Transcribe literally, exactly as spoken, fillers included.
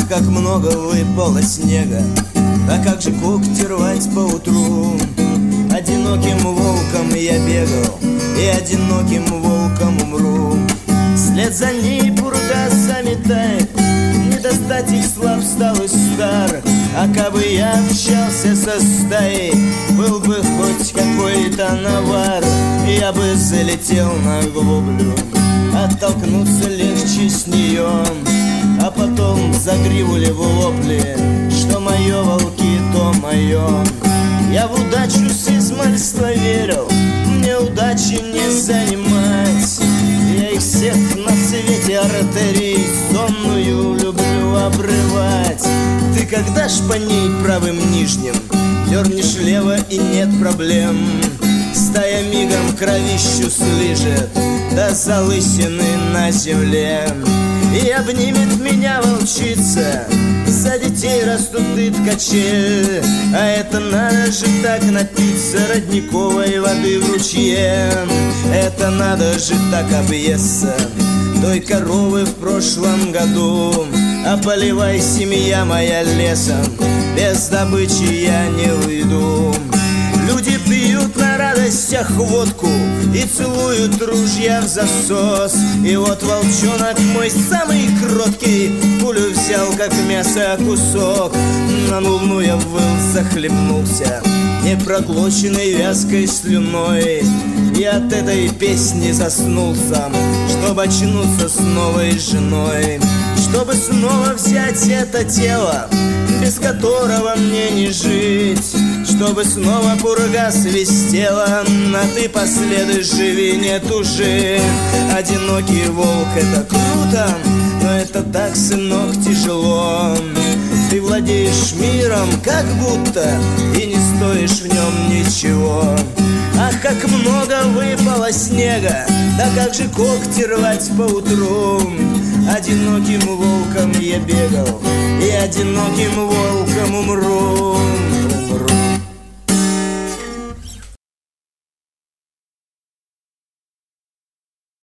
Ах, как много выпало снега, да как же когти рвать поутру. Одиноким волком я бегал, и одиноким волком умру. Вслед за ней пурга заметает, не достать их слаб стал и стар. А кабы я общался со стаей, был бы хоть какой-то навар, я бы залетел на глоблю, оттолкнуться легче с нее, а потом за гриву ли в лопли, что мое, волки, то мое. Я в удачу с измальства верил, мне удачи не занимать. Я их всех на свете артерий сонную люблю обрывать. Ты когда ж по ней правым нижним дернешь лево, и нет проблем. Стая мигом кровищу слижет до залысины на земле. И обнимет меня волчица, за детей растут и ткачи. А это надо же так напиться родниковой воды в ручье. Это надо же так объесться той коровы в прошлом году. А поливай, семья моя, лесом, без добычи я не уйду. Люди пьют на радостях водку и целуют ружья в засос. И вот волчонок мой самый кроткий пулю взял, как мясо кусок. На луну я выл, захлебнулся непроглоченной вязкой слюной. И от этой песни заснул сам, чтобы очнуться с новой женой. Чтобы снова взять это тело, без которого мне не жить. Чтобы снова пурга свистела, а ты последуй, живи, не тужи. Одинокий волк — это круто, но это так, сынок, тяжело. Ты владеешь миром, как будто, и не стоишь в нем ничего. Ах, как много выпало снега, да как же когти рвать поутру. Одиноким волком я бегал, и одиноким волком умру.